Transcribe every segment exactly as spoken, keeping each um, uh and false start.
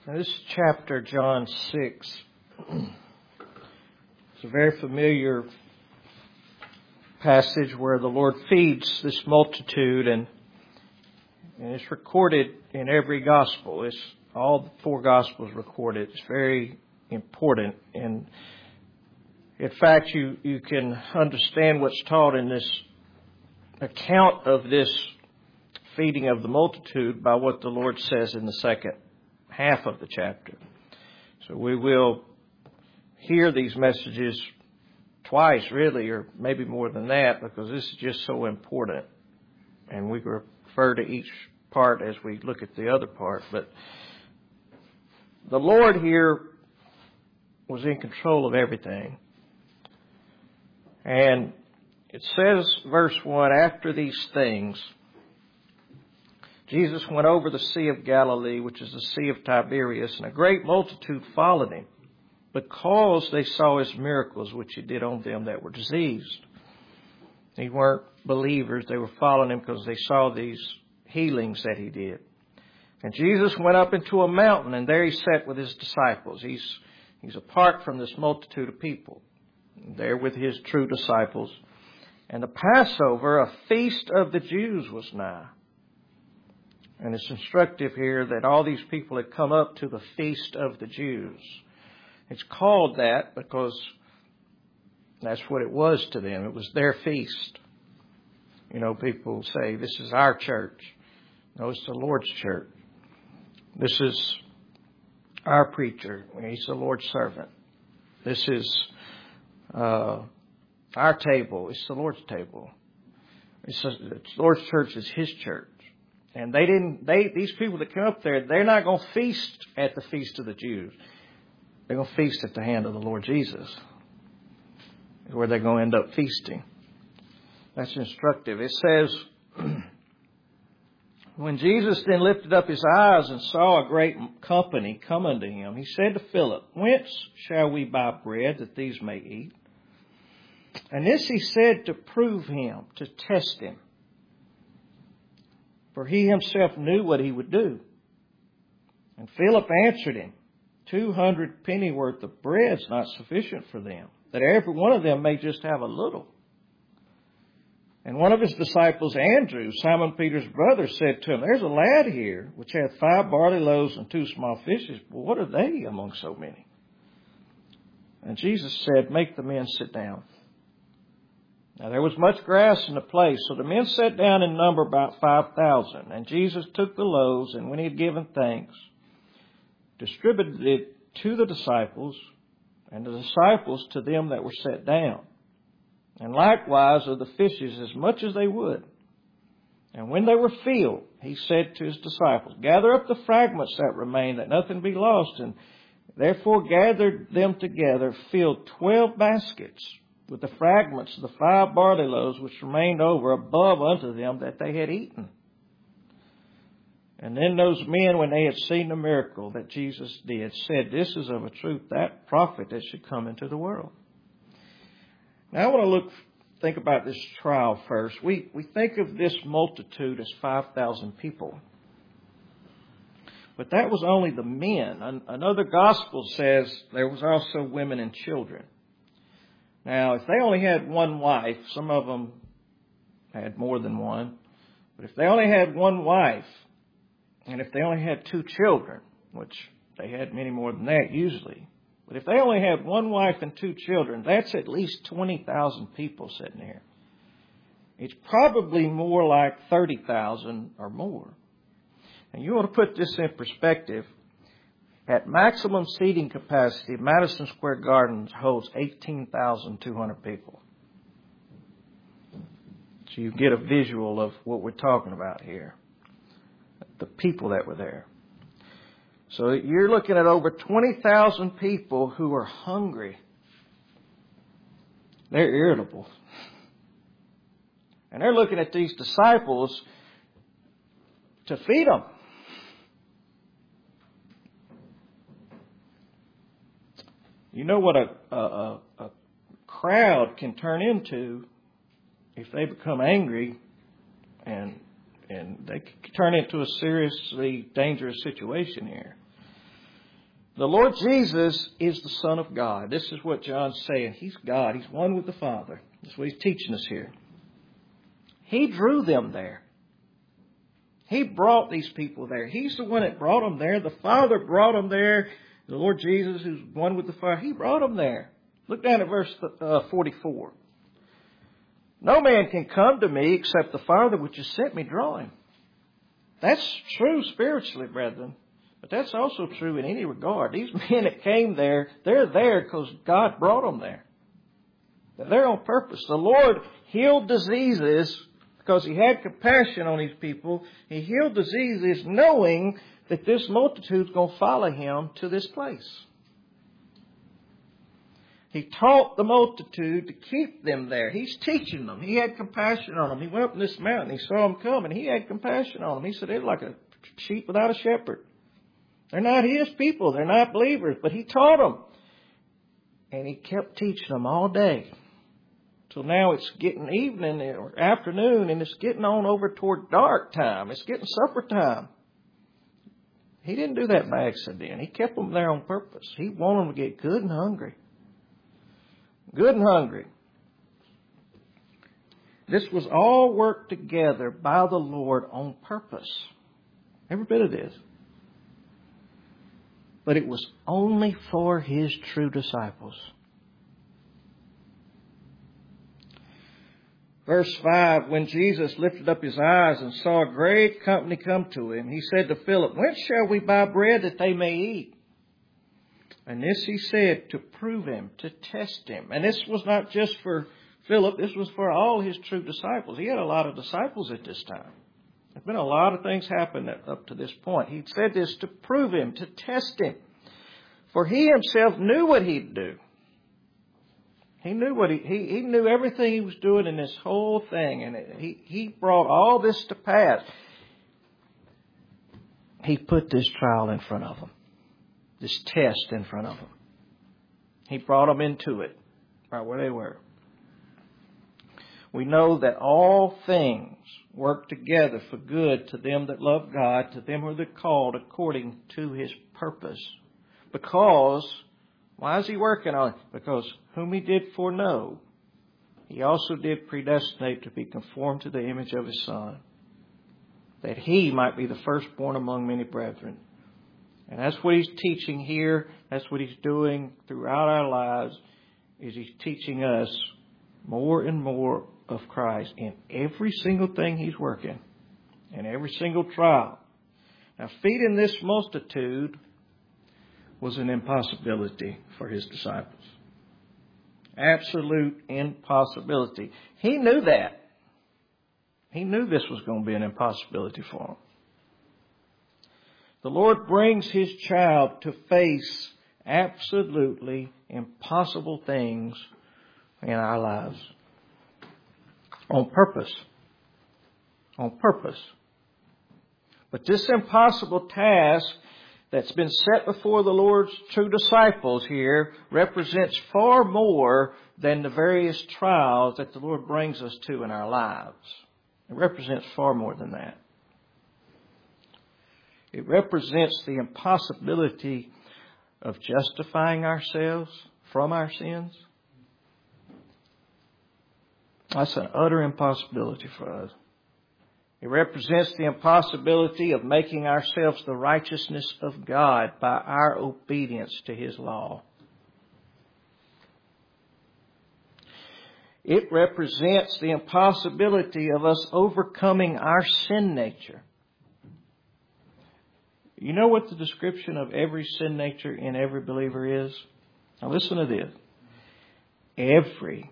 Now, this chapter, John six, it's a very familiar passage where the Lord feeds this multitude, and, and it's recorded in every gospel. It's all the four gospels recorded. It's very important. And in fact, you, you can understand what's taught in this account of this feeding of the multitude by what the Lord says in the second half of the chapter. So we will hear these messages twice, really, or maybe more than that, because this is just so important. And we refer to each part as we look at the other part. But the Lord here was in control of everything. And it says, verse one, after these things, Jesus went over the Sea of Galilee, which is the Sea of Tiberias, and a great multitude followed him, because they saw his miracles, which he did on them that were diseased. They weren't believers. They were following him because they saw these healings that he did. And Jesus went up into a mountain, and there he sat with his disciples. He's, he's apart from this multitude of people. There with his true disciples. And the Passover, a feast of the Jews, was nigh. And it's instructive here that all these people had come up to the feast of the Jews. It's called that because that's what it was to them. It was their feast. You know, people say, this is our church. No, it's the Lord's church. This is our preacher. He's the Lord's servant. This is uh, our table. It's the Lord's table. It's a, the Lord's church is His church. And they didn't, they, these people that come up there, they're not going to feast at the feast of the Jews. They're going to feast at the hand of the Lord Jesus. Is where they're going to end up feasting. That's instructive. It says, when Jesus then lifted up his eyes and saw a great company come unto him, he said to Philip, whence shall we buy bread that these may eat? And this he said to prove him, to test him. For he himself knew what he would do. And Philip answered him, Two hundred pennyworth of bread is not sufficient for them, that every one of them may just have a little. And one of his disciples, Andrew, Simon Peter's brother, said to him, There's a lad here which hath five barley loaves and two small fishes. But what are they among so many? And Jesus said, Make the men sit down. Now there was much grass in the place, so the men sat down in number about five thousand. And Jesus took the loaves, and when he had given thanks, distributed it to the disciples, and the disciples to them that were set down. And likewise of the fishes as much as they would. And when they were filled, he said to his disciples, Gather up the fragments that remain, that nothing be lost. And therefore gathered them together, filled twelve baskets with the fragments of the five barley loaves which remained over above unto them that they had eaten. And then those men, when they had seen the miracle that Jesus did, said, This is of a truth that prophet that should come into the world. Now I want to look, think about this trial first. We, we think of this multitude as five thousand people. But that was only the men. Another gospel says there was also women and children. Now, if they only had one wife, some of them had more than one, but if they only had one wife, and if they only had two children, which they had many more than that usually, but if they only had one wife and two children, that's at least twenty thousand people sitting there. It's probably more like thirty thousand or more. And you want to put this in perspective. At maximum seating capacity, Madison Square Garden holds eighteen thousand two hundred people. So you get a visual of what we're talking about here. The people that were there. So you're looking at over twenty thousand people who are hungry. They're irritable. And they're looking at these disciples to feed them. You know what a, a, a crowd can turn into if they become angry, and and they can turn into a seriously dangerous situation here. The Lord Jesus is the Son of God. This is what John's saying. He's God. He's one with the Father. That's what he's teaching us here. He drew them there. He brought these people there. He's the one that brought them there. The Father brought them there. The Lord Jesus, who's one with the Father, He brought them there. Look down at verse uh, forty-four. No man can come to me except the Father which has sent me draw him. That's true spiritually, brethren. But that's also true in any regard. These men that came there, they're there because God brought them there. They're there on purpose. The Lord healed diseases because He had compassion on these people. He healed diseases knowing that this multitude's going to follow Him to this place. He taught the multitude to keep them there. He's teaching them. He had compassion on them. He went up on this mountain. He saw them coming. He had compassion on them. He said, they're like a sheep without a shepherd. They're not His people. They're not believers. But He taught them. And He kept teaching them all day. So now it's getting evening or afternoon, and it's getting on over toward dark time. It's getting supper time. He didn't do that by accident. He kept them there on purpose. He wanted them to get good and hungry. Good and hungry. This was all worked together by the Lord on purpose. Every bit of this. But it was only for His true disciples. Verse five, when Jesus lifted up His eyes and saw a great company come to Him, He said to Philip, whence shall we buy bread that they may eat? And this He said to prove Him, to test Him. And this was not just for Philip, this was for all His true disciples. He had a lot of disciples at this time. There's been a lot of things happen up to this point. He said this to prove Him, to test Him. For He Himself knew what He'd do. He knew what he, he, he knew everything He was doing in this whole thing. And it, he, he brought all this to pass. He put this trial in front of them. This test in front of them. He brought them into it. Right where they were. We know that all things work together for good to them that love God, to them who are called according to His purpose. Because, why is He working on it? Because whom He did foreknow, He also did predestinate to be conformed to the image of His Son, that He might be the firstborn among many brethren. And that's what He's teaching here. That's what He's doing throughout our lives, is He's teaching us more and more of Christ in every single thing He's working, in every single trial. Now, feeding this multitude was an impossibility for His disciples. Absolute impossibility. He knew that. He knew this was going to be an impossibility for them. The Lord brings His child to face absolutely impossible things in our lives. On purpose. On purpose. But this impossible task that's been set before the Lord's true disciples here represents far more than the various trials that the Lord brings us to in our lives. It represents far more than that. It represents the impossibility of justifying ourselves from our sins. That's an utter impossibility for us. It represents the impossibility of making ourselves the righteousness of God by our obedience to His law. It represents the impossibility of us overcoming our sin nature. You know what the description of every sin nature in every believer is? Now listen to this. Every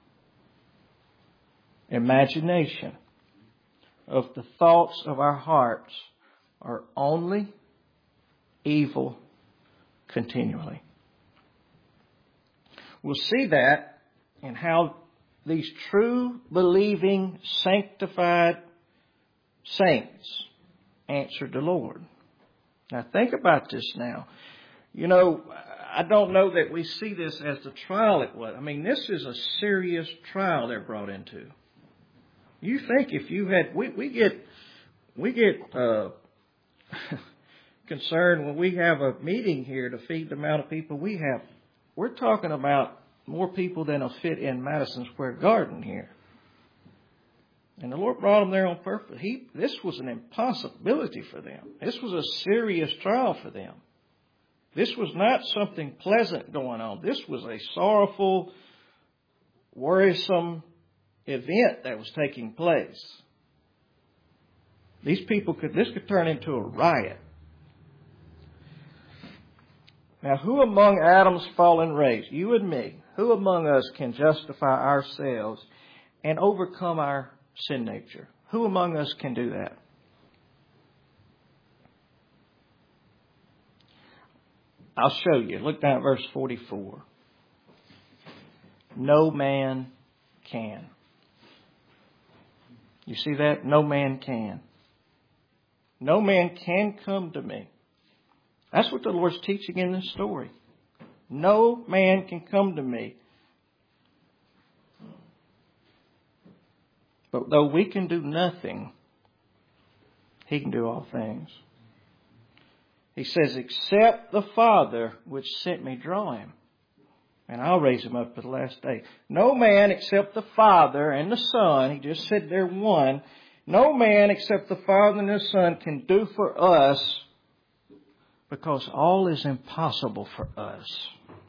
imagination of the thoughts of our hearts are only evil continually. We'll see that in how these true, believing, sanctified saints answered the Lord. Now think about this now. You know, I don't know that we see this as the trial it was. I mean, this is a serious trial they're brought into. You think if you had, we, we get, we get uh, concerned when we have a meeting here to feed the amount of people we have. We're talking about more people than will fit in Madison Square Garden here. And the Lord brought them there on purpose. He, this was an impossibility for them. This was a serious trial for them. This was not something pleasant going on. This was a sorrowful, worrisome event that was taking place. These people could, this could turn into a riot. Now, who among Adam's fallen race, you and me, who among us can justify ourselves and overcome our sin nature? Who among us can do that? I'll show you. Look down at verse forty-four. No man can. You see that? No man can. No man can come to me. That's what the Lord's teaching in this story. No man can come to me. But though we can do nothing, He can do all things. He says, except the Father which sent me draw him, and I'll raise him up at the last day. No man except the Father and the Son, He just said they're one. No man except the Father and the Son can do for us, because all is impossible for us.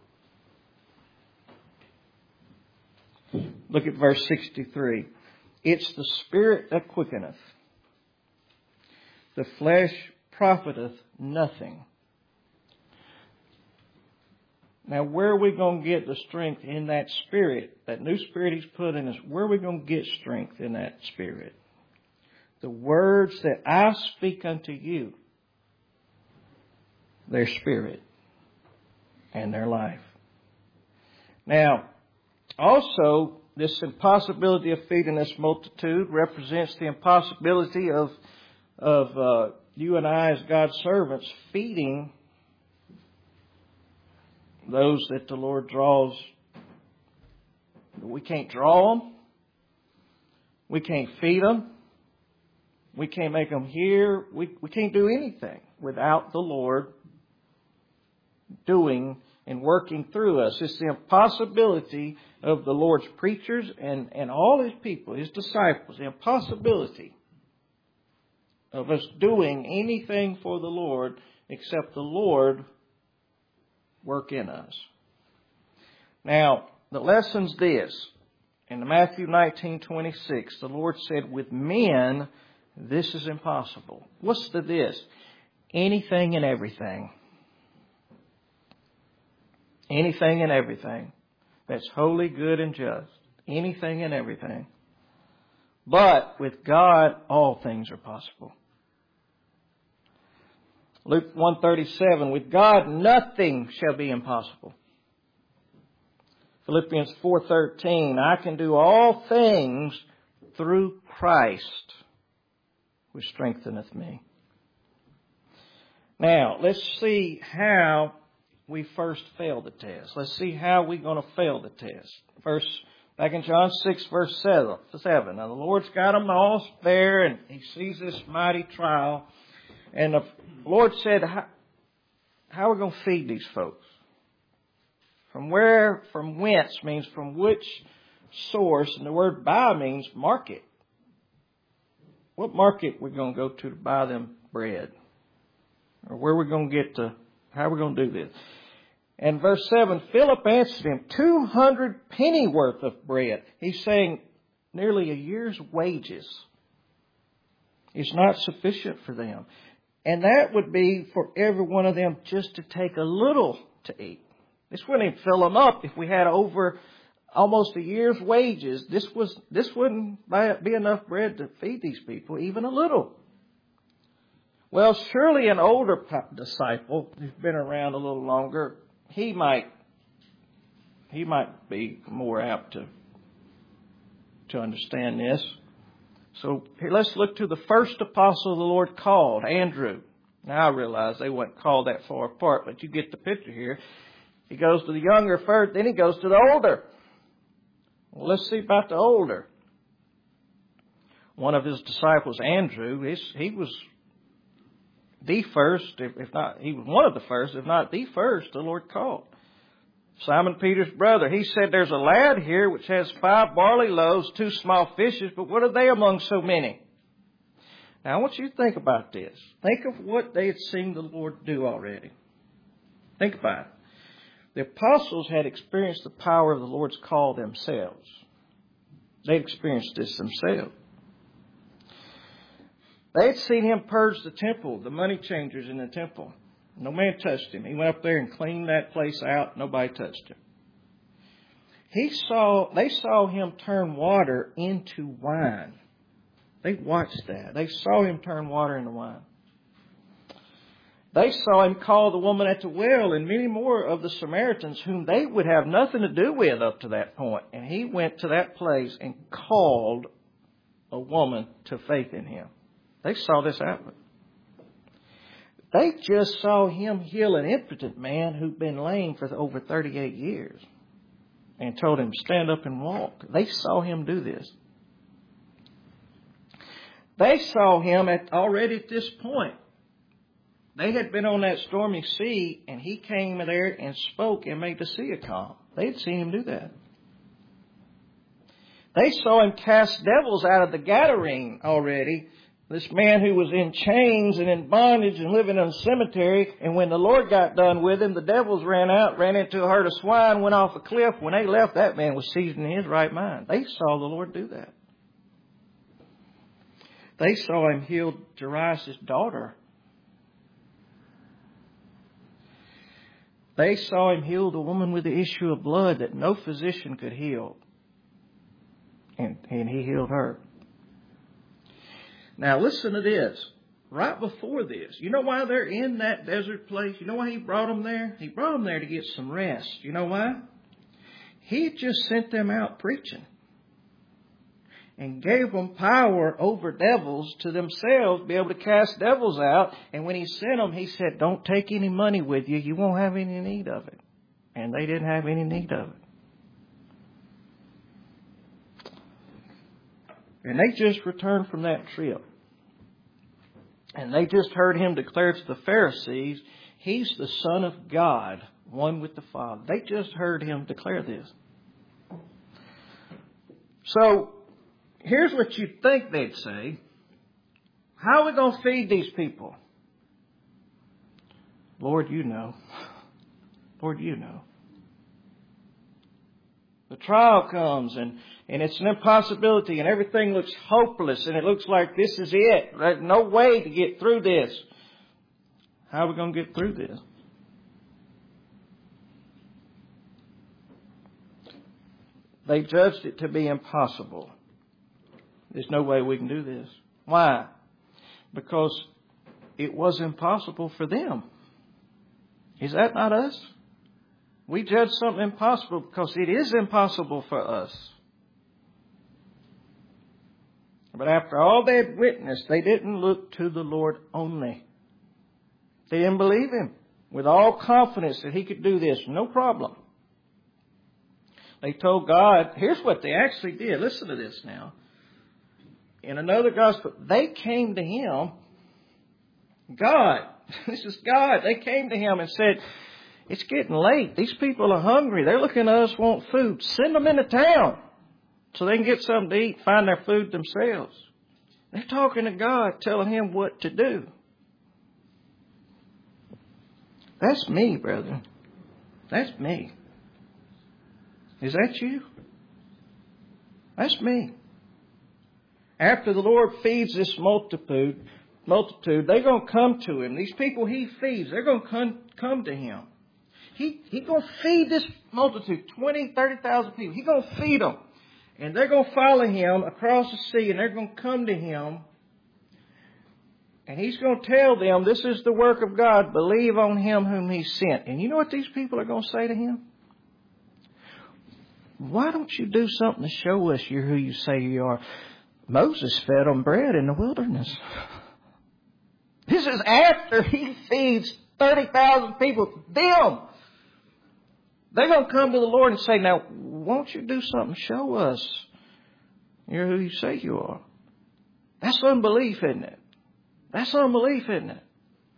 Look at verse sixty-three. It's the Spirit that quickeneth. The flesh profiteth nothing. Now, where are we going to get the strength in that Spirit? That new Spirit He's put in us, where are we going to get strength in that Spirit? The words that I speak unto you, their spirit and their life. Now, also, this impossibility of feeding this multitude represents the impossibility of, of uh, you and I as God's servants feeding those that the Lord draws. We can't draw them. We can't feed them. We can't make them hear. We, we can't do anything without the Lord doing and working through us. It's the impossibility of the Lord's preachers and, and all His people, His disciples, the impossibility of us doing anything for the Lord except the Lord work in us. Now, the lesson's this. In Matthew nineteen twenty-six, the Lord said, with men, this is impossible. What's the this? Anything and everything. Anything and everything that's holy, good, and just. Anything and everything. But with God, all things are possible. Luke one thirty-seven, with God, nothing shall be impossible. Philippians four thirteen, I can do all things through Christ, which strengtheneth me. Now, let's see how we first failed the test. Let's see how we're going to fail the test. Verse, back in John six, verse seven. Now, the Lord's got them all there, and He sees this mighty trial. And the Lord said, how, how are we going to feed these folks? From where, from whence means from which source, and the word buy means market. What market we're going to go to to buy them bread? Or where we're going to get to, how are we going to do this? And verse seven, Philip answered him, two hundred penny worth of bread. He's saying nearly a year's wages is not sufficient for them. And that would be for every one of them just to take a little to eat. This wouldn't even fill them up if we had over almost a year's wages. This was this wouldn't be enough bread to feed these people, even a little. Well, surely an older disciple who's been around a little longer, he might he might be more apt to to understand this. So here, let's look to the first apostle the Lord called, Andrew. Now I realize they weren't called that far apart, but you get the picture here. He goes to the younger first, then he goes to the older. Well, let's see about the older. One of his disciples, Andrew, he was the first, if, if not, he was one of the first, if not the first, the Lord called. Simon Peter's brother. He said, there's a lad here which has five barley loaves, two small fishes, but what are they among so many? Now I want you to think about this. Think of what they had seen the Lord do already. Think about it. The apostles had experienced the power of the Lord's call themselves. They experienced this themselves. They had seen him purge the temple, the money changers in the temple. No man touched him. He went up there and cleaned that place out. Nobody touched him. He saw, they saw him turn water into wine. They watched that. They saw him turn water into wine. They saw him call the woman at the well and many more of the Samaritans whom they would have nothing to do with up to that point. And he went to that place and called a woman to faith in him. They saw this happen. They just saw him heal an impotent man who'd been lame for over thirty-eight years and told him, stand up and walk. They saw him do this. They saw him at already at this point. They had been on that stormy sea, and he came there and spoke and made the sea a calm. They had seen him do that. They saw him cast devils out of the Gadarene already. This man who was in chains and in bondage and living in a cemetery. And when the Lord got done with him, the devils ran out, ran into a herd of swine, went off a cliff. When they left, that man was seized in his right mind. They saw the Lord do that. They saw him heal Jairus' daughter. They saw him heal the woman with the issue of blood that no physician could heal. And, and he healed her. Now listen to this. Right before this, you know why they're in that desert place? You know why he brought them there? He brought them there to get some rest. You know why? He just sent them out preaching and gave them power over devils to themselves, be able to cast devils out. And when he sent them, he said, don't take any money with you. You won't have any need of it. And they didn't have any need of it. And they just returned from that trip. And they just heard him declare to the Pharisees, he's the Son of God, one with the Father. They just heard him declare this. So, here's what you'd think they'd say. How are we going to feed these people? Lord, you know. Lord, you know. The trial comes and, and it's an impossibility and everything looks hopeless and it looks like this is it. There's no way to get through this. How are we going to get through this? They judged it to be impossible. There's no way we can do this. Why? Because it was impossible for them. Is that not us? We judge something impossible because it is impossible for us. But after all they had witnessed, they didn't look to the Lord only. They didn't believe Him with all confidence that He could do this. No problem. They told God, here's what they actually did. Listen to this now. In another gospel, they came to Him. God, this is God. They came to Him and said, it's getting late. These people are hungry. They're looking at us, want food. Send them into town so they can get something to eat, find their food themselves. They're talking to God, telling Him what to do. That's me, brethren. That's me. Is that you? That's me. After the Lord feeds this multitude, multitude, they're going to come to Him. These people He feeds, they're going to come, come to Him. He He's going to feed this multitude, twenty, thirty thousand people. He's going to feed them. And they're going to follow Him across the sea, and they're going to come to Him. And He's going to tell them, this is the work of God. Believe on Him whom He sent. And you know what these people are going to say to Him? Why don't you do something to show us you're who you say you are? Moses fed them bread in the wilderness. This is after He feeds thirty thousand people. Them. They're going to come to the Lord and say, now, won't you do something? Show us you're who you say you are. That's unbelief, isn't it? That's unbelief, isn't it?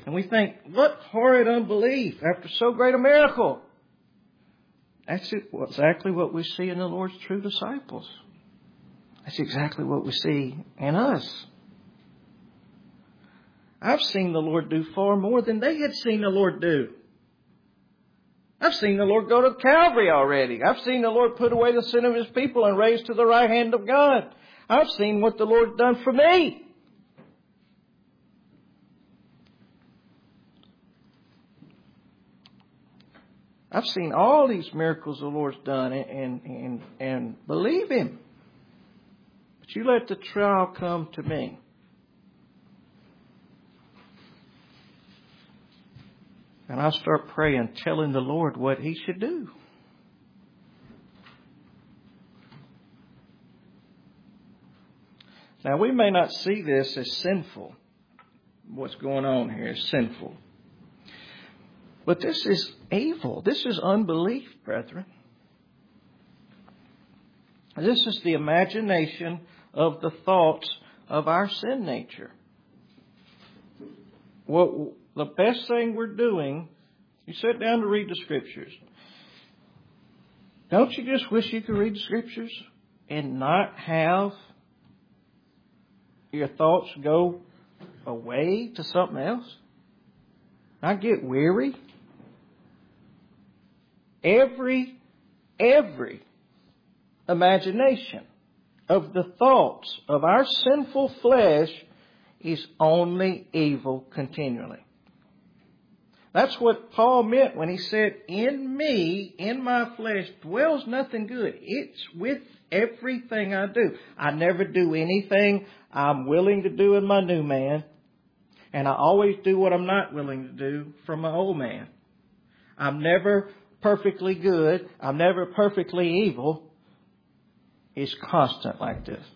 And we think, what horrid unbelief after so great a miracle. That's exactly what we see in the Lord's true disciples. That's exactly what we see in us. I've seen the Lord do far more than they had seen the Lord do. I've seen the Lord go to Calvary already. I've seen the Lord put away the sin of His people and raise to the right hand of God. I've seen what the Lord's done for me. I've seen all these miracles the Lord's done and, and, and, and believe Him. But you let the trial come to me. And I start praying, telling the Lord what He should do. Now, we may not see this as sinful. What's going on here is sinful. But this is evil. This is unbelief, brethren. This is the imagination of the thoughts of our sin nature. Well, the best thing we're doing, you sit down to read the Scriptures. Don't you just wish you could read the Scriptures and not have your thoughts go away to something else? Not get weary? Every, every imagination of the thoughts of our sinful flesh is only evil continually. That's what Paul meant when he said, in me, in my flesh, dwells nothing good. It's with everything I do. I never do anything I'm willing to do in my new man. And I always do what I'm not willing to do from my old man. I'm never perfectly good. I'm never perfectly evil. It's constant like this.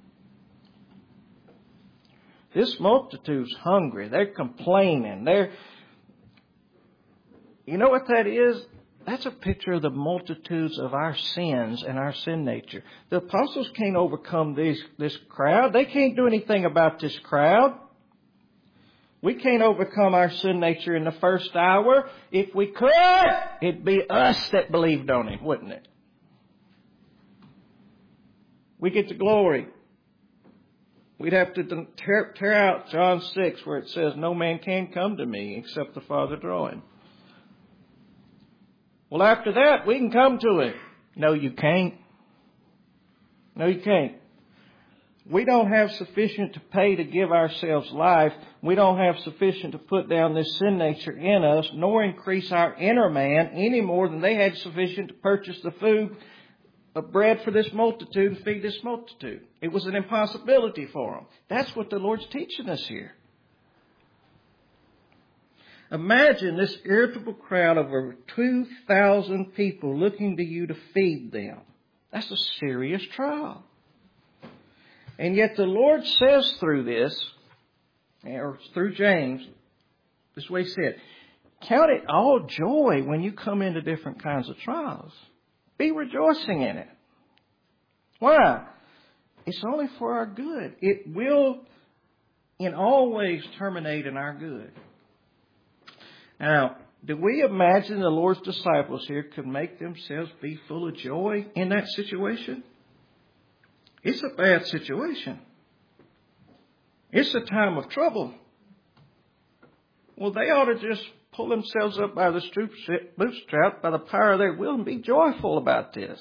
This multitude's hungry. They're complaining. They're, you know what that is? That's a picture of the multitudes of our sins and our sin nature. The apostles can't overcome these, this crowd. They can't do anything about this crowd. We can't overcome our sin nature in the first hour. If we could, it'd be us that believed on Him, wouldn't it? We get the glory. We'd have to tear, tear out John six where it says, no man can come to me except the Father draw him. Well, after that, we can come to Him. No, you can't. No, you can't. We don't have sufficient to pay to give ourselves life. We don't have sufficient to put down this sin nature in us, nor increase our inner man any more than they had sufficient to purchase the food of bread for this multitude and feed this multitude. It was an impossibility for them. That's what the Lord's teaching us here. Imagine this irritable crowd of over two thousand people looking to you to feed them. That's a serious trial. And yet the Lord says through this, or through James, this is what He said, count it all joy when you come into different kinds of trials. Be rejoicing in it. Why? It's only for our good. It will in all ways terminate in our good. Now, do we imagine the Lord's disciples here could make themselves be full of joy in that situation? It's a bad situation. It's a time of trouble. Well, they ought to just pull themselves up by the bootstrap by the power of their will and be joyful about this.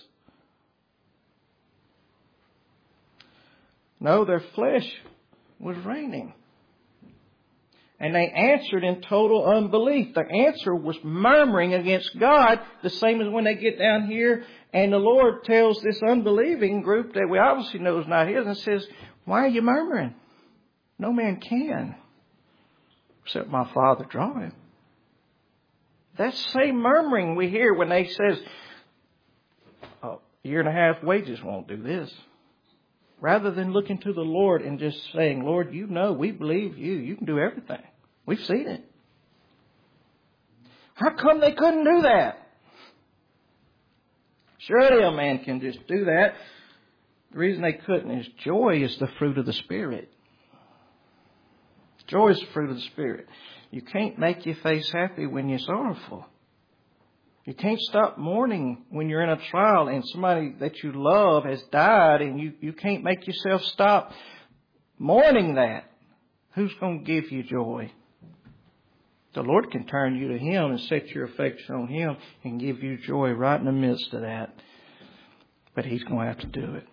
No, their flesh was reigning. And they answered in total unbelief. Their answer was murmuring against God, the same as when they get down here and the Lord tells this unbelieving group that we obviously know is not His and says, why are you murmuring? No man can, except my Father draw him. That same murmuring we hear when they says, a year and a half wages won't do this. Rather than looking to the Lord and just saying, Lord, you know, we believe you. You can do everything. We've seen it. How come they couldn't do that? Surely a man can just do that. The reason they couldn't is joy is the fruit of the Spirit. Joy is the fruit of the Spirit. You can't make your face happy when you're sorrowful. You can't stop mourning when you're in a trial and somebody that you love has died, and you, you can't make yourself stop mourning that. Who's going to give you joy? The Lord can turn you to Him and set your affection on Him and give you joy right in the midst of that. But He's going to have to do it.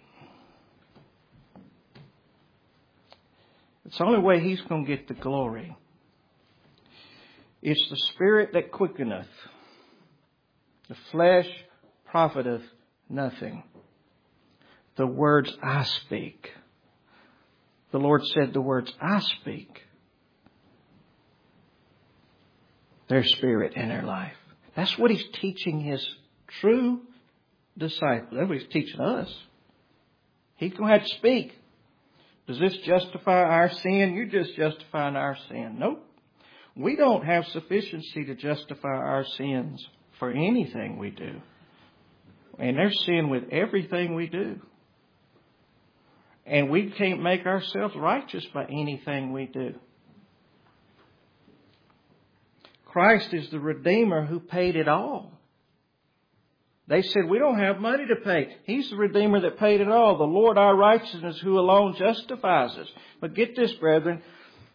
It's the only way He's going to get the glory. It's the Spirit that quickeneth. The flesh profiteth nothing. The words I speak. The Lord said the words I speak. Their spirit in their life. That's what He's teaching His true disciples. That's what He's teaching us. He's going to have to speak. Does this justify our sin? You're just justifying our sin. Nope. We don't have sufficiency to justify our sins for anything we do. And there's sin with everything we do. And we can't make ourselves righteous by anything we do. Christ is the Redeemer who paid it all. They said, we don't have money to pay. He's the Redeemer that paid it all. The Lord our righteousness who alone justifies us. But get this, brethren.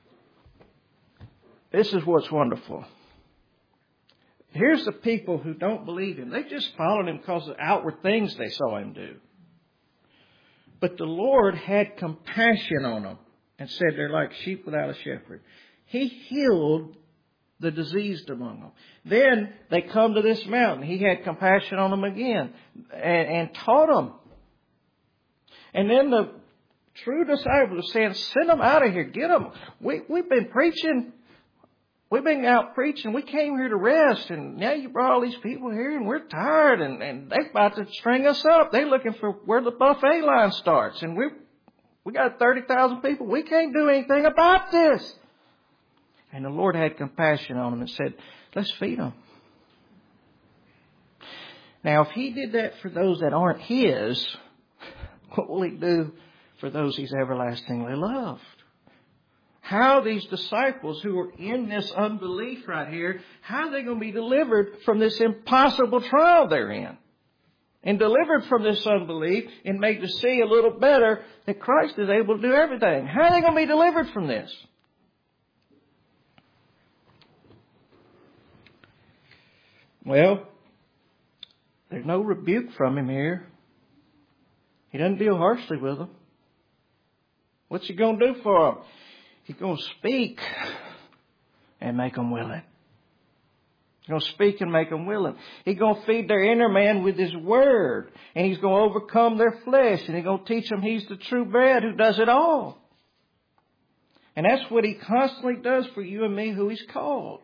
This is what's wonderful. Here's the people who don't believe Him. They just followed Him because of outward things they saw Him do. But the Lord had compassion on them and said they're like sheep without a shepherd. He healed the diseased among them. Then they come to this mountain. He had compassion on them again and, and taught them. And then the true disciples are saying, send them out of here. Get them. We, we've been preaching. We've been out preaching. We came here to rest. And now you brought all these people here and we're tired. And, and they're about to string us up. They're looking for where the buffet line starts. And we we got thirty thousand people. We can't do anything about this. And the Lord had compassion on them and said, let's feed them. Now, if He did that for those that aren't His, what will He do for those He's everlastingly loved? How these disciples who are in this unbelief right here, how are they going to be delivered from this impossible trial they're in? And delivered from this unbelief and made to see a little better that Christ is able to do everything. How are they going to be delivered from this? Well, there's no rebuke from Him here. He doesn't deal harshly with them. What's He going to do for them? He's going to speak and make them willing. He's going to speak and make them willing. He's going to feed their inner man with His Word. And He's going to overcome their flesh. And He's going to teach them He's the true bread who does it all. And that's what He constantly does for you and me who He's called.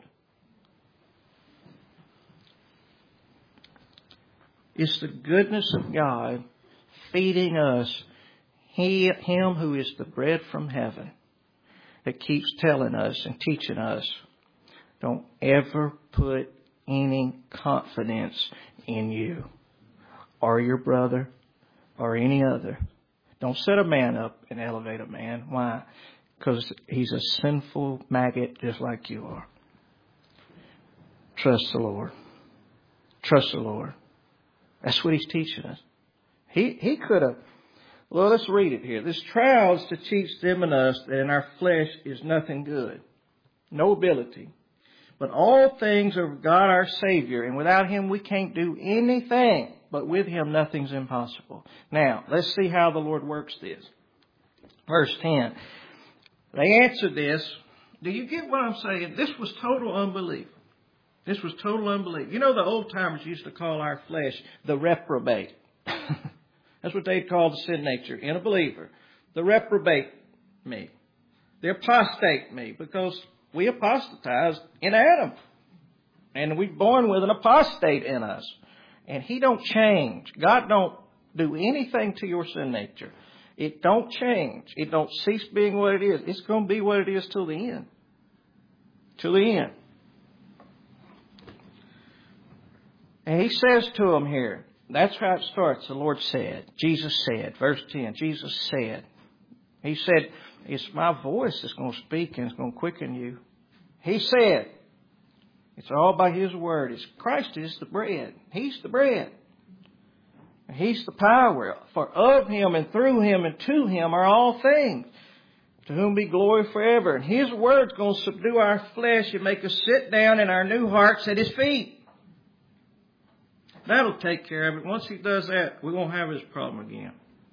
It's the goodness of God feeding us, he, Him who is the bread from heaven, that keeps telling us and teaching us, don't ever put any confidence in you or your brother or any other. Don't set a man up and elevate a man. Why? Because he's a sinful maggot just like you are. Trust the Lord. Trust the Lord. That's what He's teaching us. He he could have. Well, let's read it here. This trial is to teach them and us that in our flesh is nothing good, no ability. But all things are of God our Savior, and without Him we can't do anything. But with Him nothing's impossible. Now, let's see how the Lord works this. Verse ten. They answered this. Do you get what I'm saying? This was total unbelief. This was total unbelief. You know, the old timers used to call our flesh the reprobate. That's what they'd call the sin nature in a believer. The reprobate me. The apostate me. Because we apostatized in Adam. And we're born with an apostate in us. And he don't change. God don't do anything to your sin nature. It don't change. It don't cease being what it is. It's going to be what it is till the end. Till the end. And He says to them here, that's how it starts. The Lord said, Jesus said, verse ten, Jesus said, He said, It's my voice that's going to speak and it's going to quicken you. He said, it's all by His word. It's Christ is the bread. He's the bread. He's the power. For of Him and through Him and to Him are all things. To whom be glory forever. And His word's going to subdue our flesh and make us sit down in our new hearts at His feet. That'll take care of it. Once He does that, we won't have this problem again.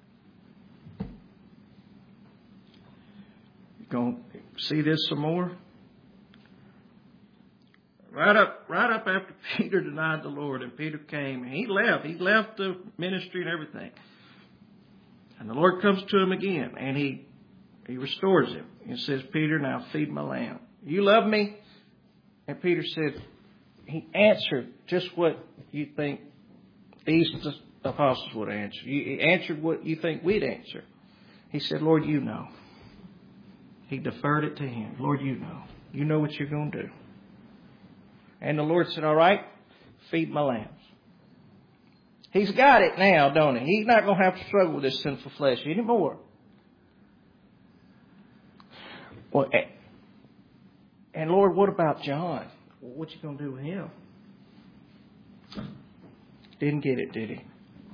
You going to see this some more? Right up, right up after Peter denied the Lord and Peter came and he left. He left the ministry and everything. And the Lord comes to him again and He He restores him. He says, Peter, now feed my lamb. You love me? And Peter said, he answered just what you think these apostles would answer. He answered what you think we'd answer. He said, Lord, you know. He deferred it to Him. Lord, you know. You know what you're going to do. And the Lord said, all right, feed my lambs. He's got it now, don't He? He's not going to have to struggle with this sinful flesh anymore. Well, and Lord, what about John? What you going to do with him? Didn't get it, did He?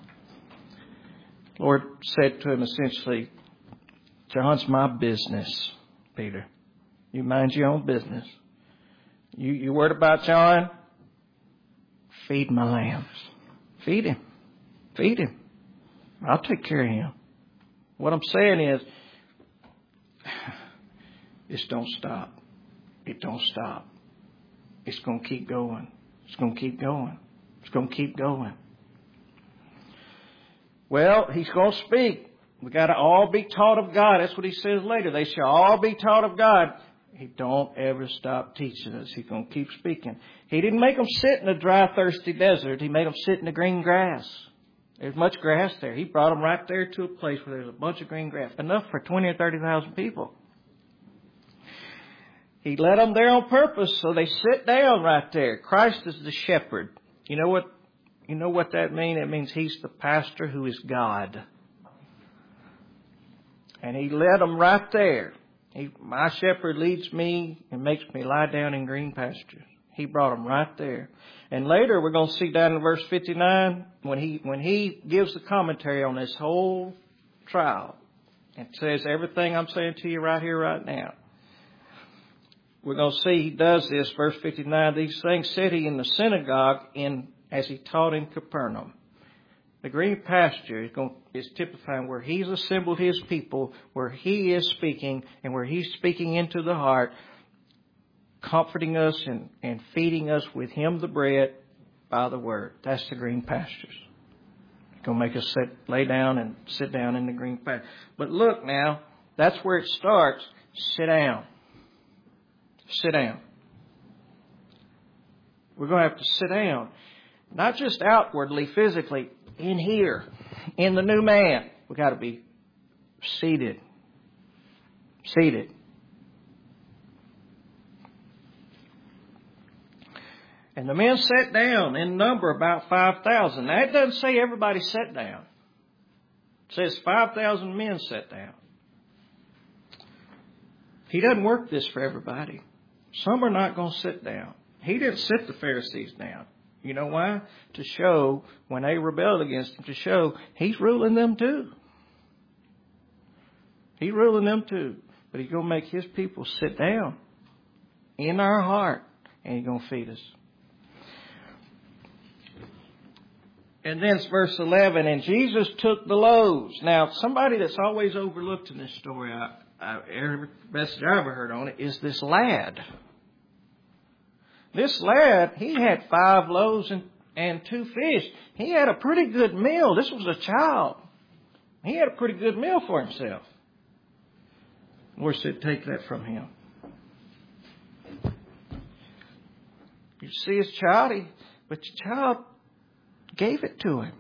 Lord said to him essentially, John's my business, Peter. You mind your own business. You, you worried about John? Feed my lambs. Feed him. Feed him. I'll take care of him. What I'm saying is, this don't stop. It don't stop. It's going to keep going. It's going to keep going. It's going to keep going. Well, He's going to speak. We got to all be taught of God. That's what He says later. They shall all be taught of God. He don't ever stop teaching us. He's going to keep speaking. He didn't make them sit in a dry, thirsty desert. He made them sit in the green grass. There's much grass there. He brought them right there to a place where there's a bunch of green grass. Enough for twenty or thirty thousand people. He led them there on purpose, so they sit down right there. Christ is the shepherd. You know what? You know what that means? It means He's the pastor who is God. And He led them right there. He, my shepherd leads me and makes me lie down in green pastures. He brought them right there. And later we're going to see down in verse fifty-nine when he when he gives the commentary on this whole trial and says everything I'm saying to you right here, right now. We're going to see He does this. Verse fifty-nine, these things said He in the synagogue in as He taught in Capernaum. The green pasture is, going, is typifying where He's assembled His people, where He is speaking, and where He's speaking into the heart, comforting us and, and feeding us with Him the bread by the Word. That's the green pastures. He's going to make us sit, lay down and sit down in the green pasture. But look now, that's where it starts. Sit down. Sit down. We're going to have to sit down. Not just outwardly, physically, in here, in the new man. We've got to be seated. Seated. And the men sat down in number about five thousand. Now, it doesn't say everybody sat down. It says five thousand men sat down. He doesn't work this for everybody. Some are not going to sit down. He didn't sit the Pharisees down. You know why? To show, when they rebelled against Him, to show He's ruling them too. He's ruling them too. But He's going to make His people sit down in our heart, and He's going to feed us. And then it's verse eleven, and Jesus took the loaves. Now, somebody that's always overlooked in this story, I, I, every message I ever heard on it, is this lad. This lad, he had five loaves and, and two fish. He had a pretty good meal. This was a child. He had a pretty good meal for himself. The Lord said, take that from him. You see his child, he, but the child gave it to him.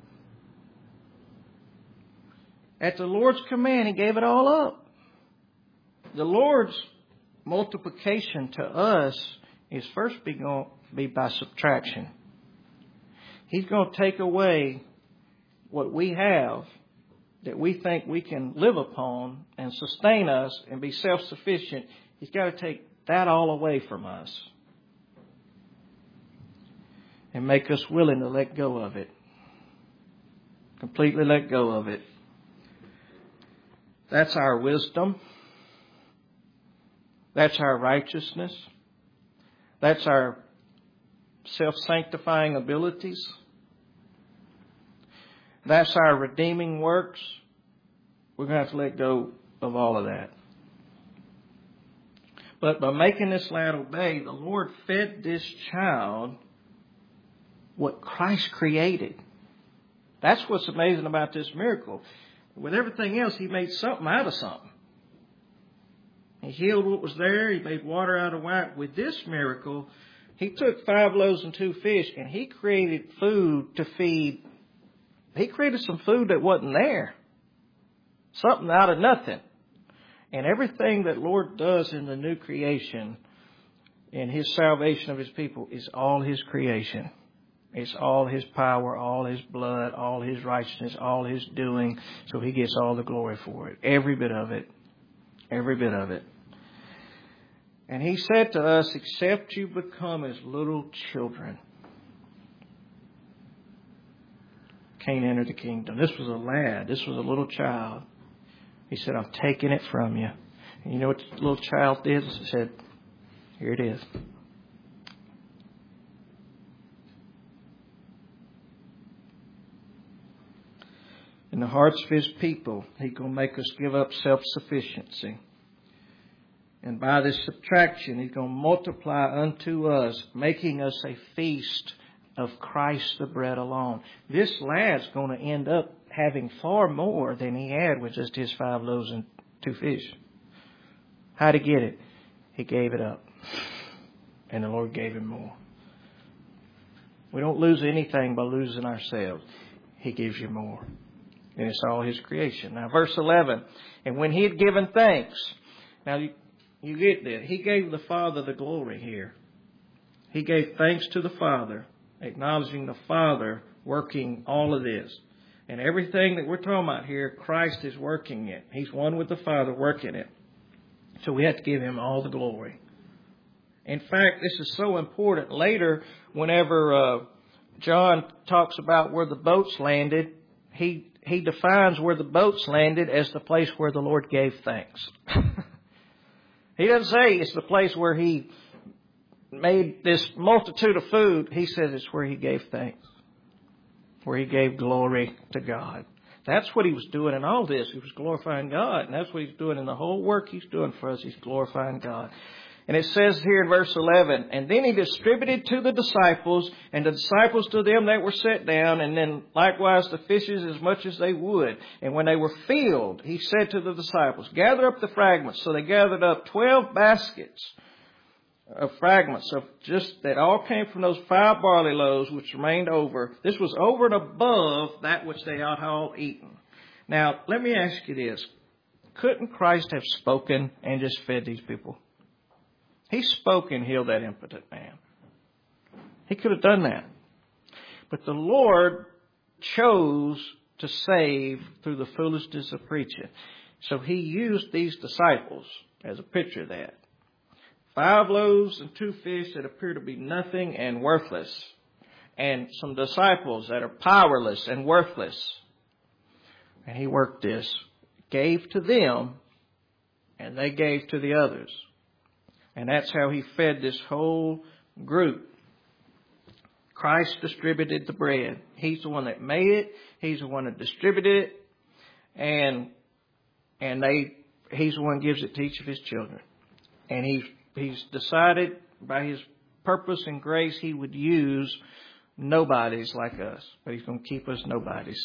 At the Lord's command, He gave it all up. The Lord's multiplication to us is first be going to be by subtraction. He's going to take away what we have that we think we can live upon and sustain us and be self-sufficient, He's got to take that all away from us and make us willing to let go of it. Completely let go of it. That's our wisdom. That's our righteousness. That's our self-sanctifying abilities. That's our redeeming works. We're going to have to let go of all of that. But by making this lad obey, the Lord fed this child what Christ created. That's what's amazing about this miracle. With everything else, He made something out of something. He healed what was there. He made water out of wine. With this miracle, He took five loaves and two fish, and He created food to feed. He created some food that wasn't there. Something out of nothing. And everything that Lord does in the new creation, in His salvation of His people, is all His creation. It's all His power, all His blood, all His righteousness, all His doing. So He gets all the glory for it. Every bit of it. Every bit of it. And He said to us, except you become as little children, can't enter the kingdom. This was a lad. This was a little child. He said, I'm taking it from you. And you know what the little child did? He said, here it is. In the hearts of His people, He's going to make us give up self-sufficiency. And by this subtraction, He's going to multiply unto us, making us a feast of Christ the bread alone. This lad's going to end up having far more than he had with just his five loaves and two fish. How'd he get it? He gave it up. And the Lord gave him more. We don't lose anything by losing ourselves. He gives you more. And it's all His creation. Now, verse eleven. And when He had given thanks. Now, you, you get that. He gave the Father the glory here. He gave thanks to the Father, acknowledging the Father working all of this. And everything that we're talking about here, Christ is working it. He's one with the Father working it. So we have to give Him all the glory. In fact, this is so important. Later, whenever uh, John talks about where the boats landed, he he defines where the boats landed as the place where the Lord gave thanks. He doesn't say it's the place where He made this multitude of food. He says it's where He gave thanks. Where He gave glory to God. That's what He was doing in all this. He was glorifying God. And that's what He's doing in the whole work He's doing for us. He's glorifying God. And it says here in verse eleven, and then He distributed to the disciples, and the disciples to them that were set down, and then likewise the fishes as much as they would. And when they were filled, He said to the disciples, gather up the fragments. So they gathered up twelve baskets of fragments of just that all came from those five barley loaves which remained over. This was over and above that which they had all eaten. Now, let me ask you this. Couldn't Christ have spoken and just fed these people? He spoke and healed that impotent man. He could have done that. But the Lord chose to save through the foolishness of preaching. So He used these disciples as a picture of that. Five loaves and two fish that appear to be nothing and worthless. And some disciples that are powerless and worthless. And He worked this. Gave to them. And they gave to the others. And that's how He fed this whole group. Christ distributed the bread. He's the one that made it. He's the one that distributed it. And, and they, He's the one that gives it to each of His children. And He's He's decided by His purpose and grace He would use nobodies like us. But He's going to keep us nobodies.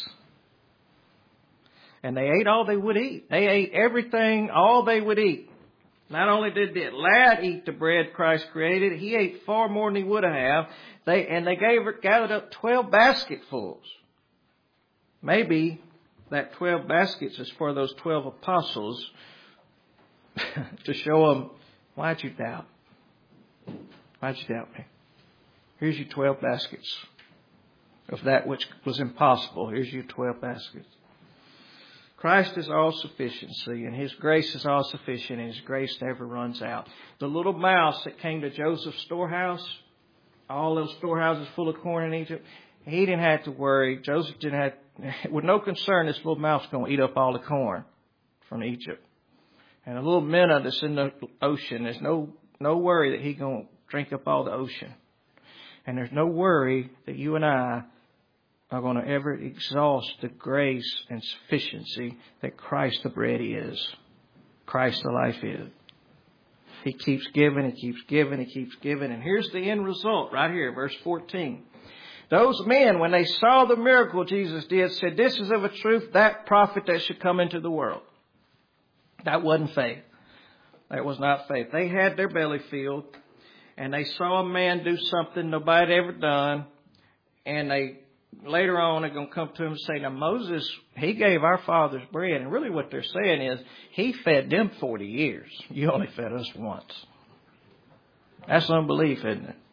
And they ate all they would eat. They ate everything, all they would eat. Not only did the lad eat the bread Christ created, he ate far more than he would have. They, and they gave, gathered up twelve basketfuls. Maybe that twelve baskets is for those twelve apostles to show them, why'd you doubt? Why'd you doubt me? Here's your twelve baskets of that which was impossible. Here's your twelve baskets. Christ is all sufficiency, and His grace is all sufficient, and His grace never runs out. The little mouse that came to Joseph's storehouse, all those storehouses full of corn in Egypt, he didn't have to worry. Joseph didn't have, with no concern, this little mouse is going to eat up all the corn from Egypt. And a little minnow that's in the ocean, there's no no worry that he's going to drink up all the ocean. And there's no worry that you and I are going to ever exhaust the grace and sufficiency that Christ the bread is. Christ the life is. He keeps giving, He keeps giving, He keeps giving. And here's the end result right here, verse fourteen. Those men, when they saw the miracle Jesus did, said, this is of a truth that prophet that should come into the world. That wasn't faith. That was not faith. They had their belly filled, and they saw a man do something nobody had ever done, and they later on they're going to come to him and say, now Moses, he gave our fathers bread. And really what they're saying is, he fed them forty years. You only fed us once. That's unbelief, isn't it?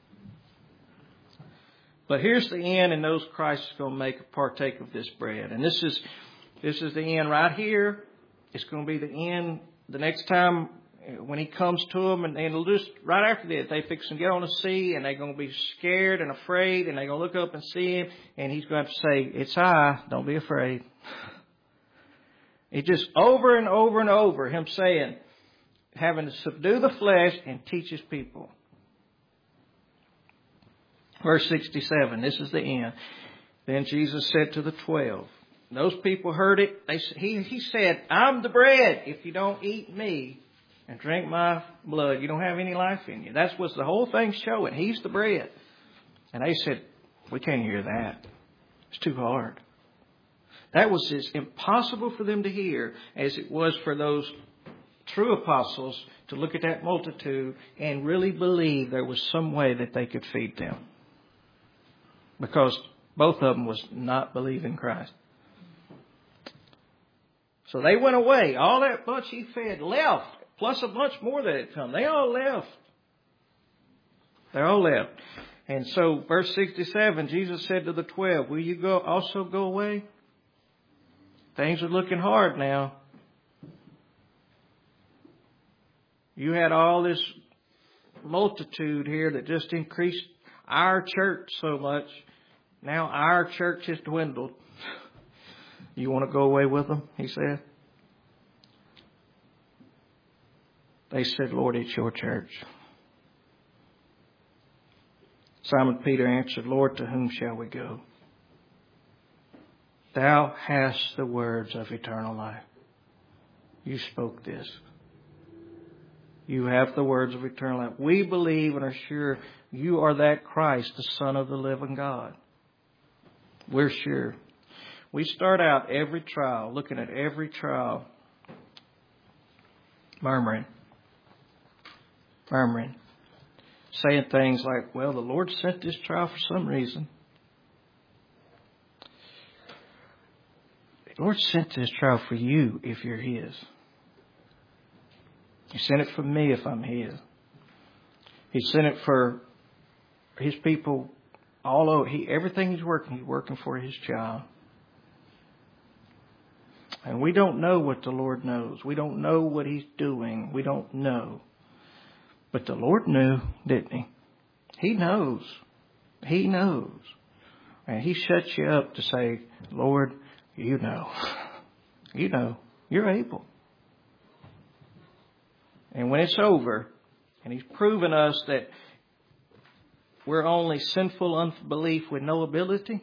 But here's the end, and those Christ is going to make a partake of this bread. And this is this is the end right here. It's going to be the end the next time when He comes to them. And it'll just, right after that, they fix and get on the sea, and they're going to be scared and afraid, and they're going to look up and see Him, and He's going to have to say, it's I, don't be afraid. It's just over and over and over, Him saying, having to subdue the flesh and teach His people. Verse sixty-seven, this is the end. Then Jesus said to the twelve, those people heard it. They, he, he said, I'm the bread. If you don't eat me and drink my blood, you don't have any life in you. That's what the whole thing's showing. He's the bread. And they said, we can't hear that. It's too hard. That was as impossible for them to hear as it was for those true apostles to look at that multitude and really believe there was some way that they could feed them. Because both of them was not believing Christ. So they went away. All that bunch He fed left. Plus a bunch more that had come. They all left. They all left. And so verse sixty-seven, Jesus said to the twelve, will you go also go away? Things are looking hard now. You had all this multitude here that just increased our church so much. Now our church has dwindled. You want to go away with them? He said. They said, Lord, it's your church. Simon Peter answered, Lord, to whom shall we go? Thou hast the words of eternal life. You spoke this. You have the words of eternal life. We believe and are sure you are that Christ, the Son of the living God. We're sure. We start out every trial, looking at every trial, murmuring, murmuring, saying things like, well, the Lord sent this trial for some reason. The Lord sent this trial for you if you're His. He sent it for me if I'm His. He sent it for His people all over. He, everything He's working, He's working for His child. And we don't know what the Lord knows. We don't know what He's doing. We don't know. But the Lord knew, didn't He? He knows. He knows. And He shuts you up to say, Lord, you know. You know. You're able. And when it's over, and He's proven us that we're only sinful unbelief with no ability,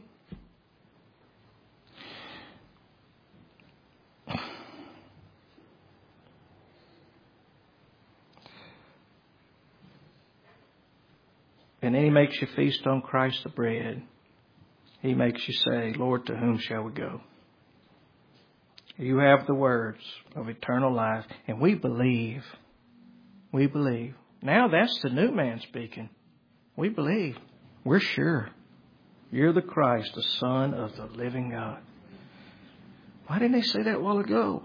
and then He makes you feast on Christ the bread. He makes you say, Lord, to whom shall we go? You have the words of eternal life, and we believe. We believe. Now that's the new man speaking. We believe. We're sure. You're the Christ, the Son of the living God. Why didn't they say that a while ago?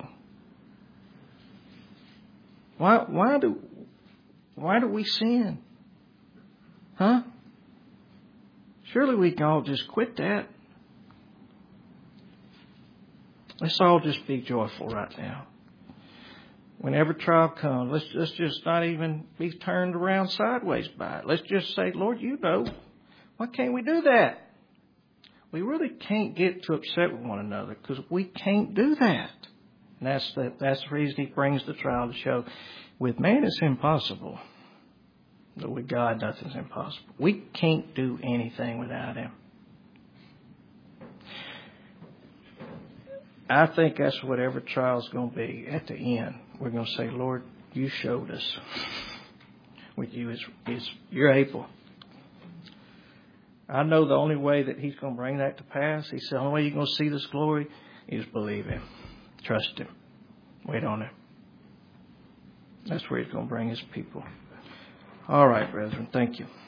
Why, why do, why do we sin? Huh? Surely we can all just quit that. Let's all just be joyful right now. Whenever trial comes, let's, let's just not even be turned around sideways by it. Let's just say, Lord, you know, why can't we do that? We really can't get too upset with one another because we can't do that. And that's the, that's the reason he brings the trial to show with man it's impossible. But with God, nothing's impossible. We can't do anything without him. I think that's whatever trial's going to be. At the end, we're going to say, Lord, you showed us. With you, is, is you're able. I know the only way that he's going to bring that to pass, he said, the only way you're going to see this glory is believe him. Trust him. Wait on him. That's where he's going to bring his people. All right, brethren. Thank you.